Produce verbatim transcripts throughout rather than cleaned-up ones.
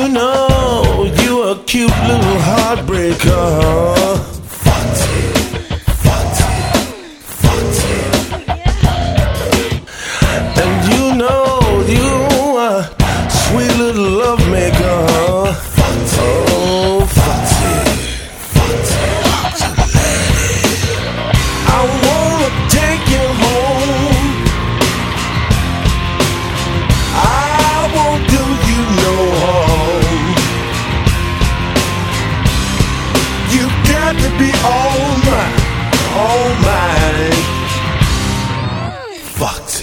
You know you a cute little heartbreaker. And you know you a sweet little love maker. Oh, Foxy. I wanna take you home. I won't do you no harm. You got to be all mine, all mine. Foxy.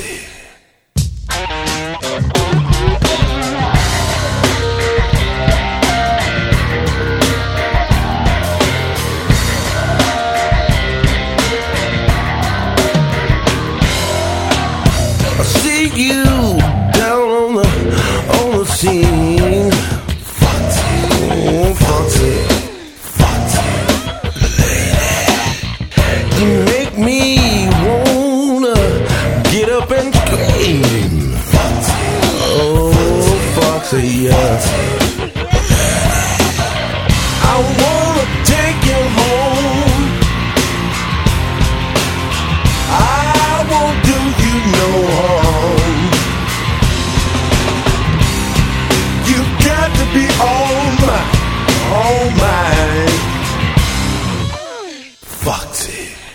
I see you down on the on the scene. Foxy, oh, Foxy, Foxy, lady. You make me wanna get up and scream. Foxy, oh, Foxy, yeah. I wanna take you home. I won't do you no harm. You got to be all mine, all mine. Foxy.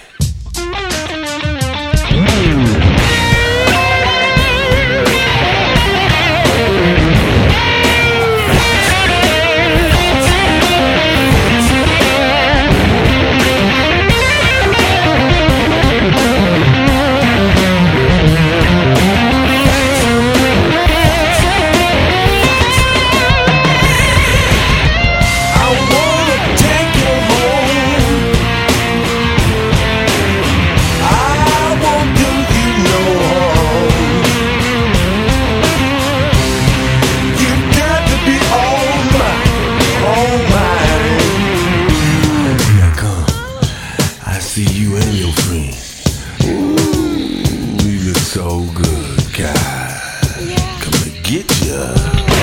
So good, God. Come and get ya.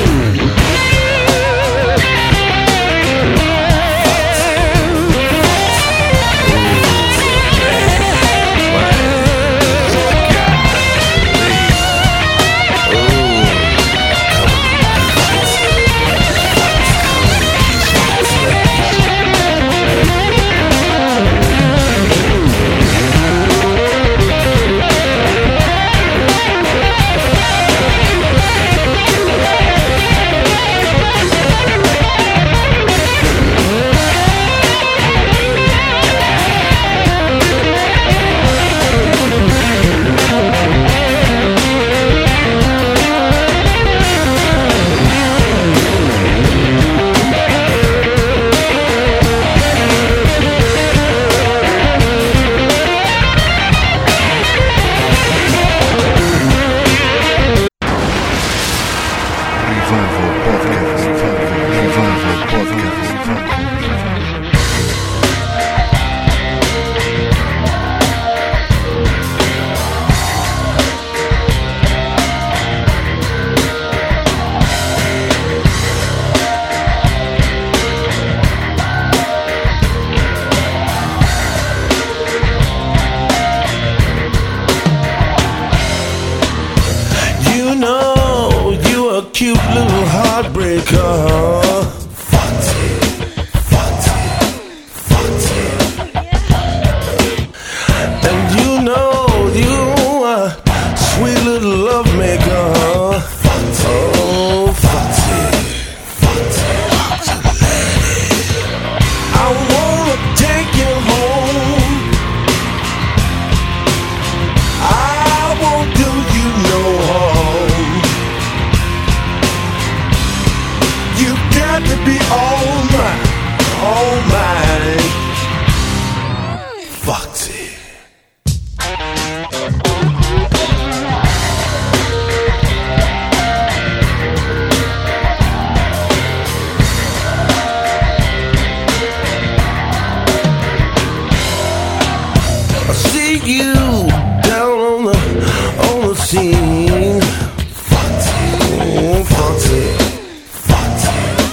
Cute little heartbreaker. Foxy, Foxy, Foxy. And you know you a sweet little love maker. Oh, Foxy, Foxy, Foxy, lady. I wanna take you home. I won't do you no harm. You got to be all mine, all mine. Foxy. I see you down on the on the scene. Foxy, oh, Foxy, Foxy.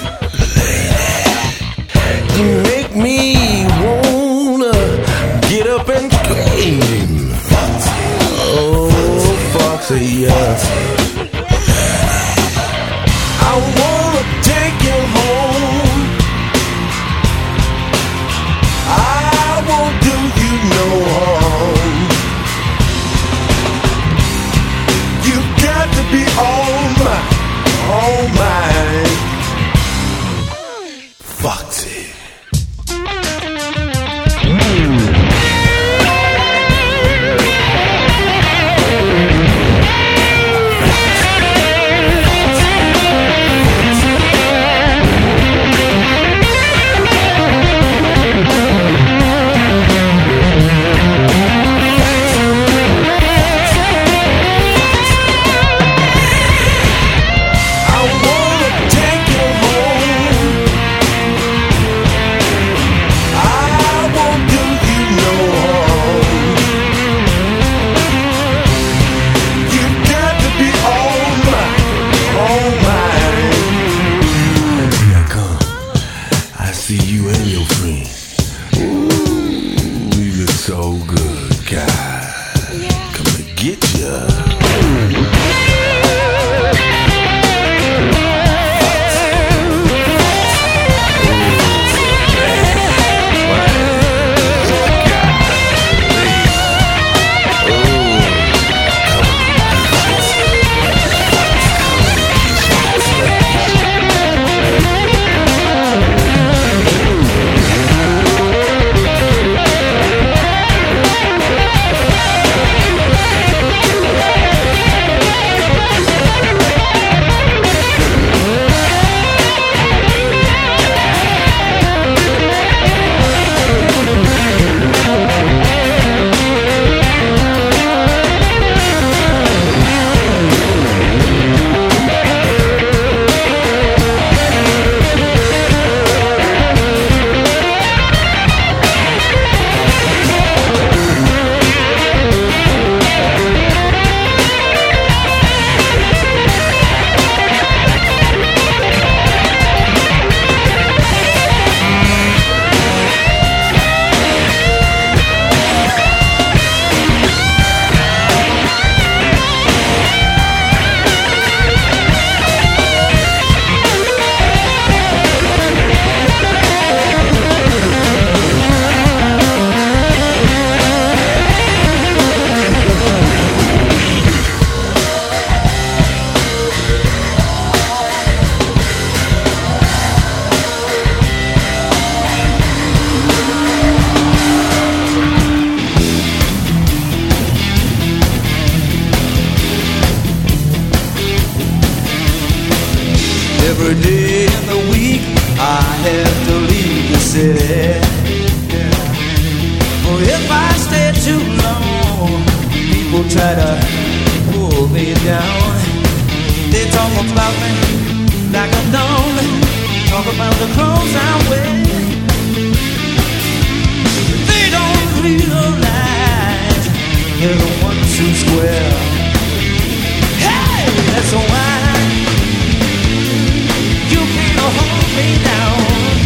You can't hold me down.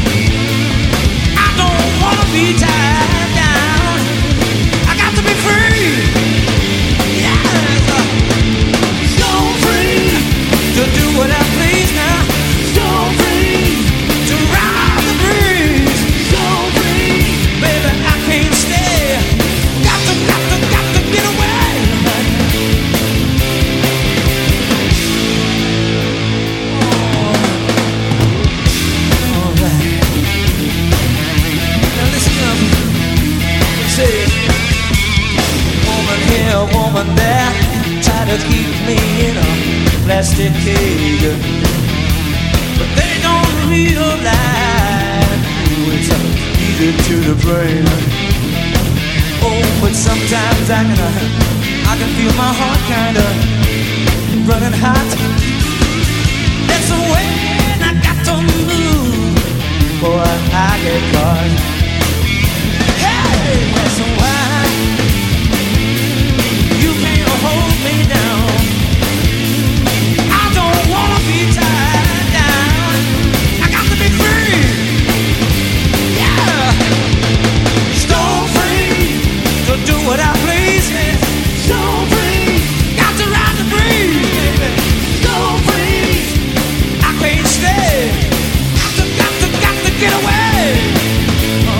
I don't wanna be tied down. I got to be free. Yes, so free to do what I please now. So free to ride the breeze. So free, baby, I can't stay. Got to, got to, got to get away. Woman here, woman there, try to keep me in a plastic cage, but they don't realize ooh, it's easy to the brain. Oh, but sometimes I can, uh, I can feel my heart kinda running hot. That's the way I got to move, boy, I get caught. Hey, that's why you can't hold me down. I don't wanna be tied down. I got to be free. Yeah, stone free to do what I please. Stone free, got to ride the breeze, baby. Stone free, I can't stay. Got to, got to, got to get away. Oh.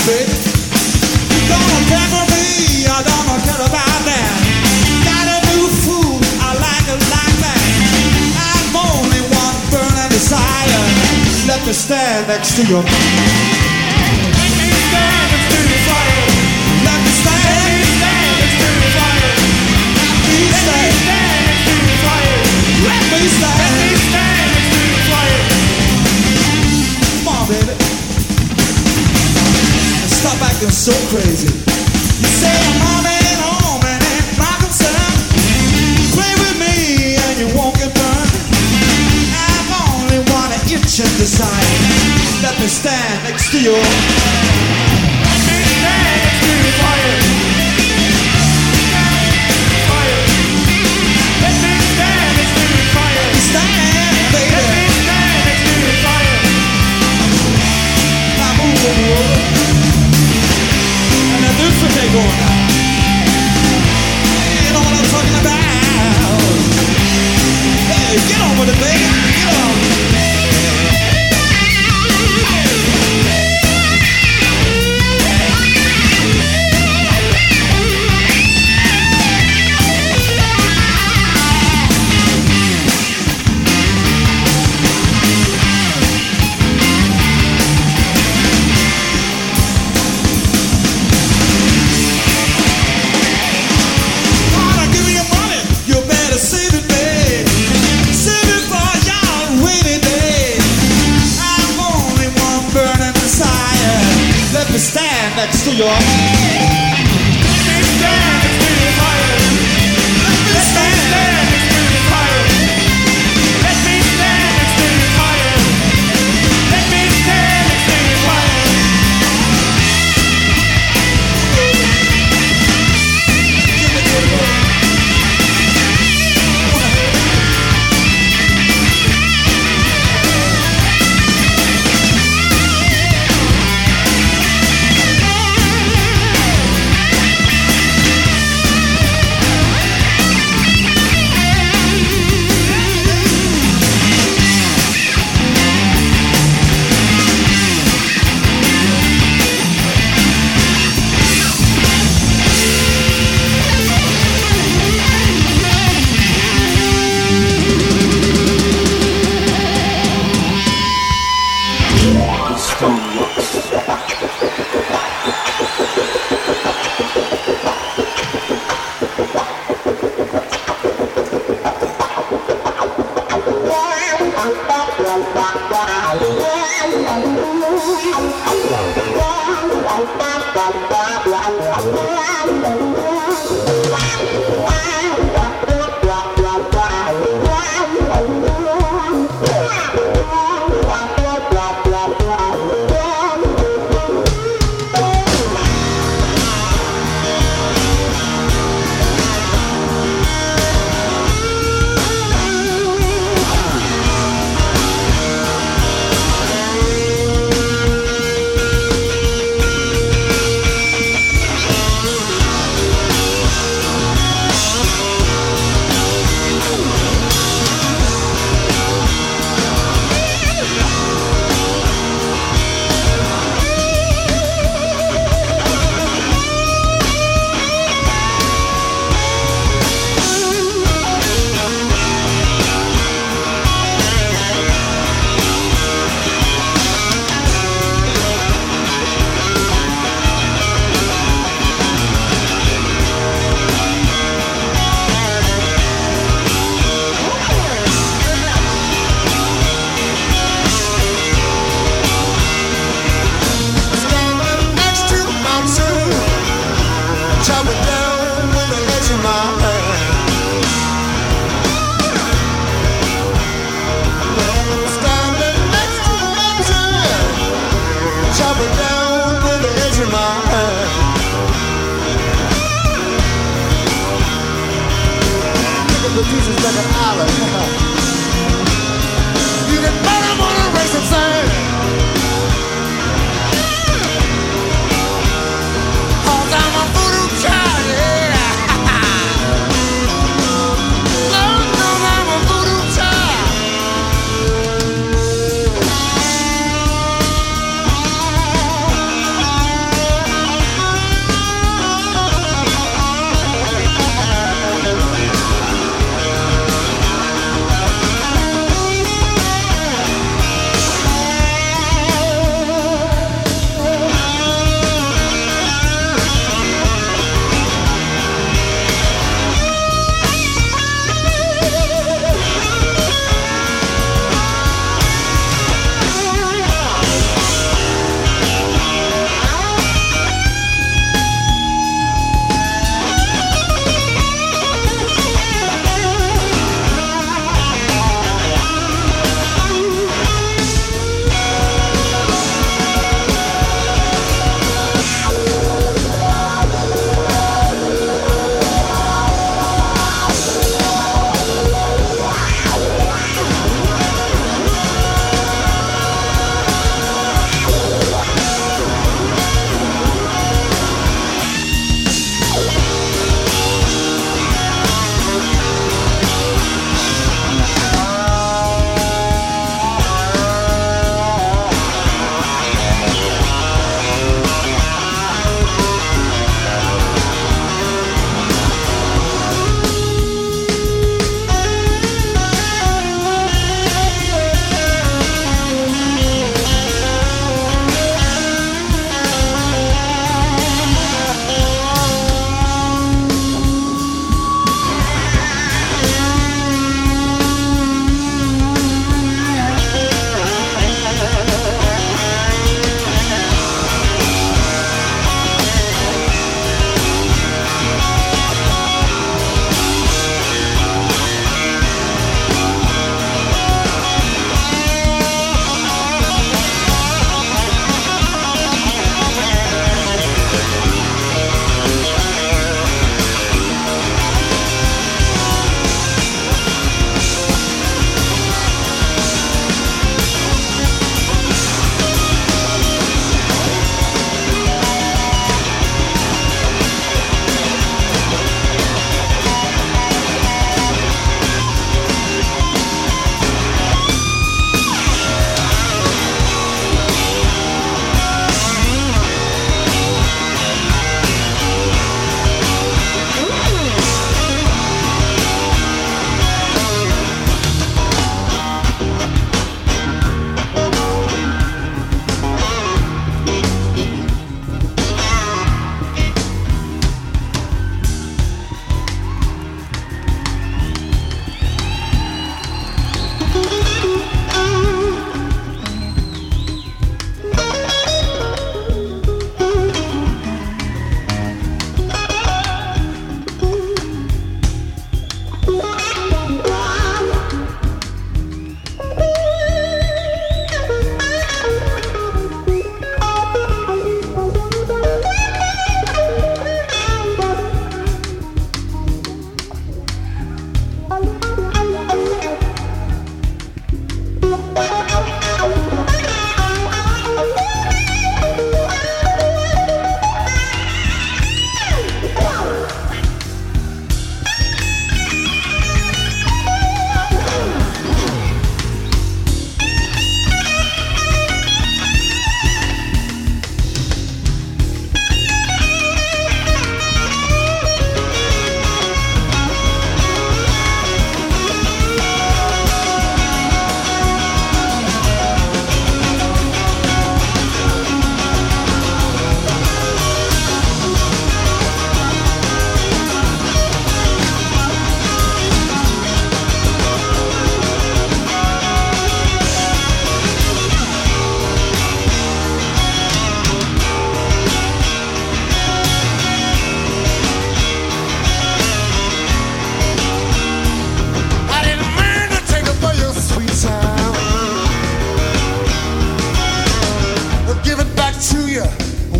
baby. You gonna pamper me, I don't care about that. Got a new food, I like it like that. I'm only one burning desire. Let me stand next to your Let me stand next to your fire. Let me stand next to your fire. Let me stand next to your fire. Let me stand next to your fire. Come on, baby. Stop acting so crazy. You say I'm coming home and ain't my concern. Play with me and you won't get burned. I've only one itch and desire. Let me stand next to you. Let me stand next to your fire. Fire. Let me stand next to your fire. Stand, baby. Let me stand next to your fire. Now move over. And this will take on now. You know what I'm talking about. Hey, get on with it, baby. Get on. Stand next to your Let me stand next to your fire. Let me stand next to your fire. Let me stand next to your fire. Let me stand next to your fire. Give it to me.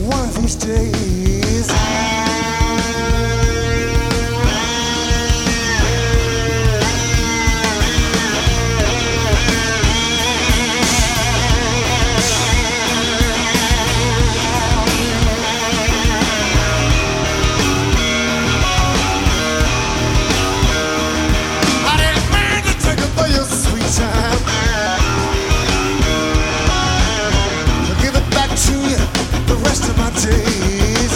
one of these days. I didn't mean to take it for your sweet time. I'll give it back to you the rest of my days.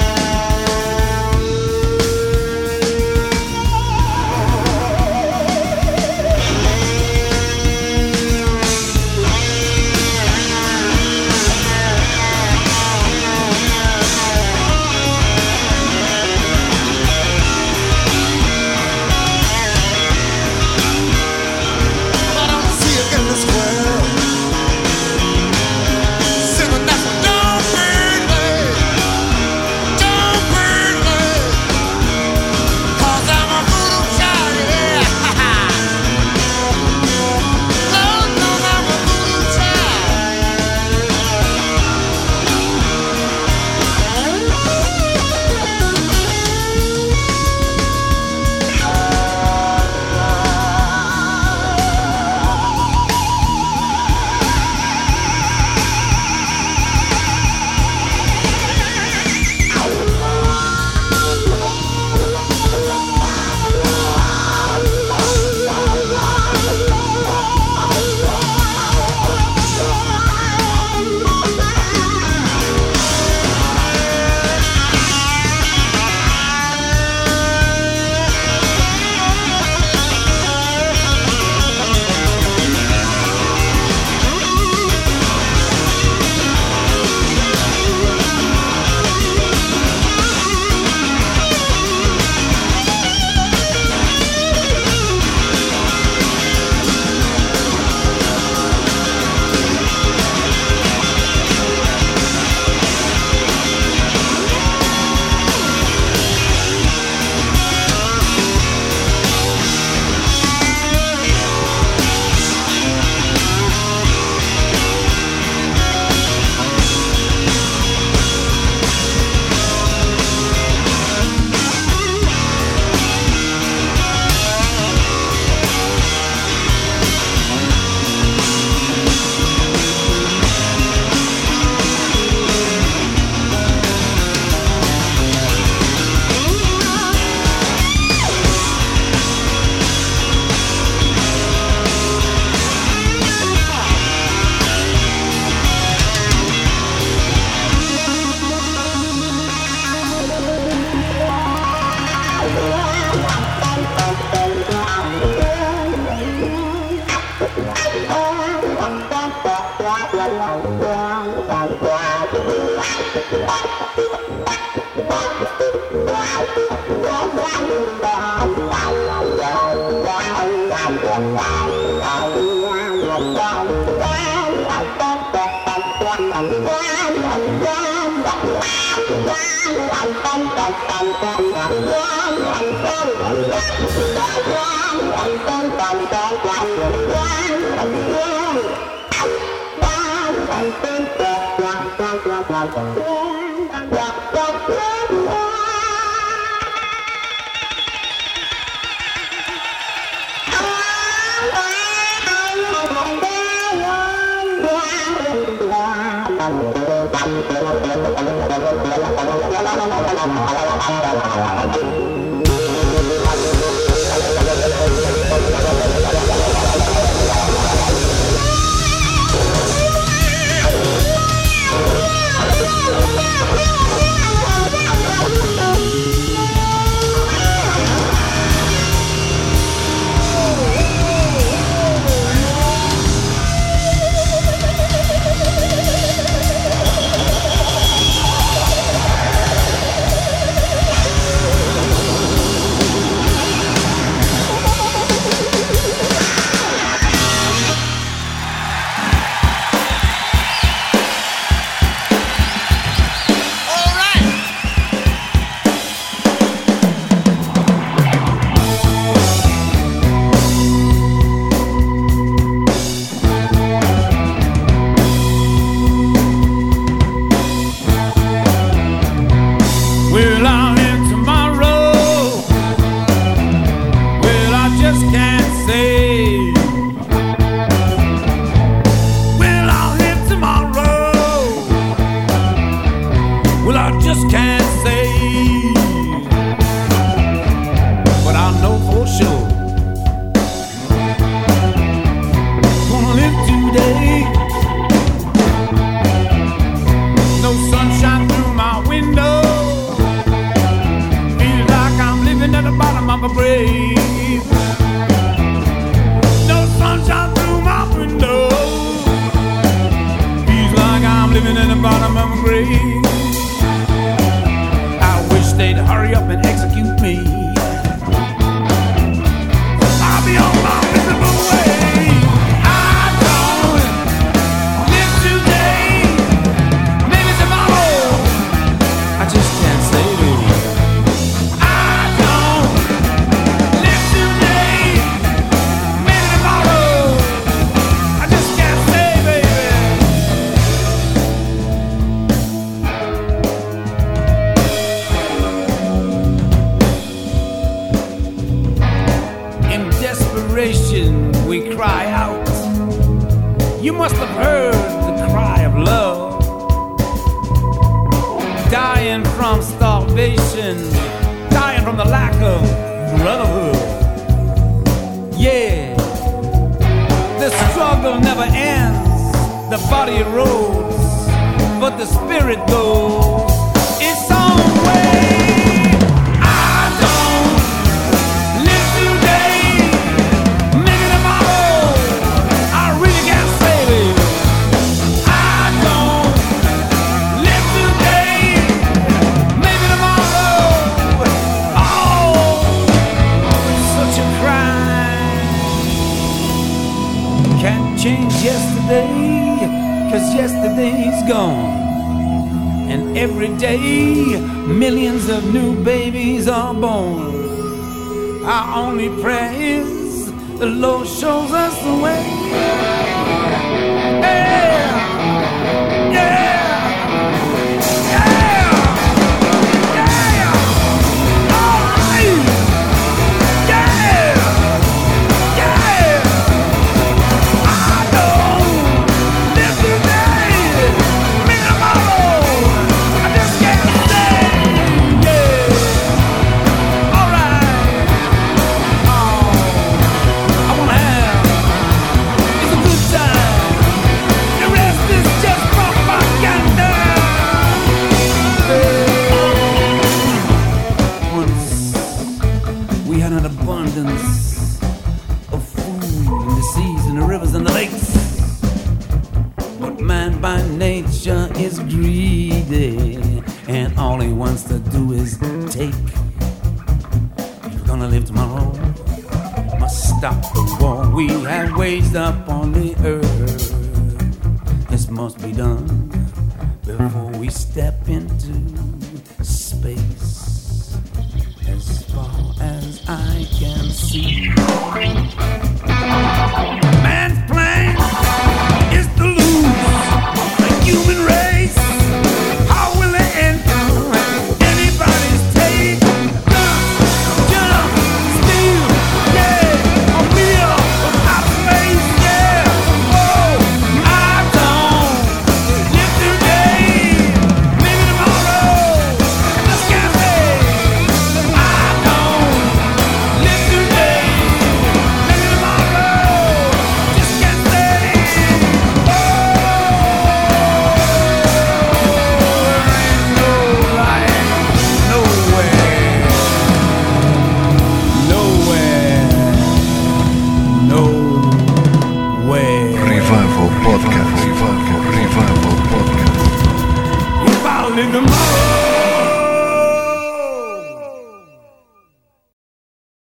I don't see it in this world. Singing that don't burn me, don't burn me, 'cause I'm a voodoo child, yeah. Lord knows I'm a voodoo No sunshine through my window. Feels like I'm living at the bottom of a grave. No sunshine through my window. Feels like I'm living at the bottom of a grave. I wish they'd hurry up and execute me. I'll be on my miserable way. I just can't say baby. I don't live today, maybe tomorrow. I just can't say baby. In desperation we cry out. You must have heard the cry of love. Dying from starvation, dying from the lack of brotherhood. Yeah, the struggle never ends. The body erodes, but the spirit goes its own way. I don't live today, maybe tomorrow. I really can't say baby. I don't live today. Can't change yesterday, cause yesterday's gone. And every day, millions of new babies are born. Our only prayer is the Lord shows us the way. Yeah! Yeah! Yeah! Yeah! All right! Yeah! Yeah! Nature is greedy, and all he wants to do is take. If we're gonna live tomorrow, must stop the war we have waged up on the earth. This must be done before we step into space. As far as I can see.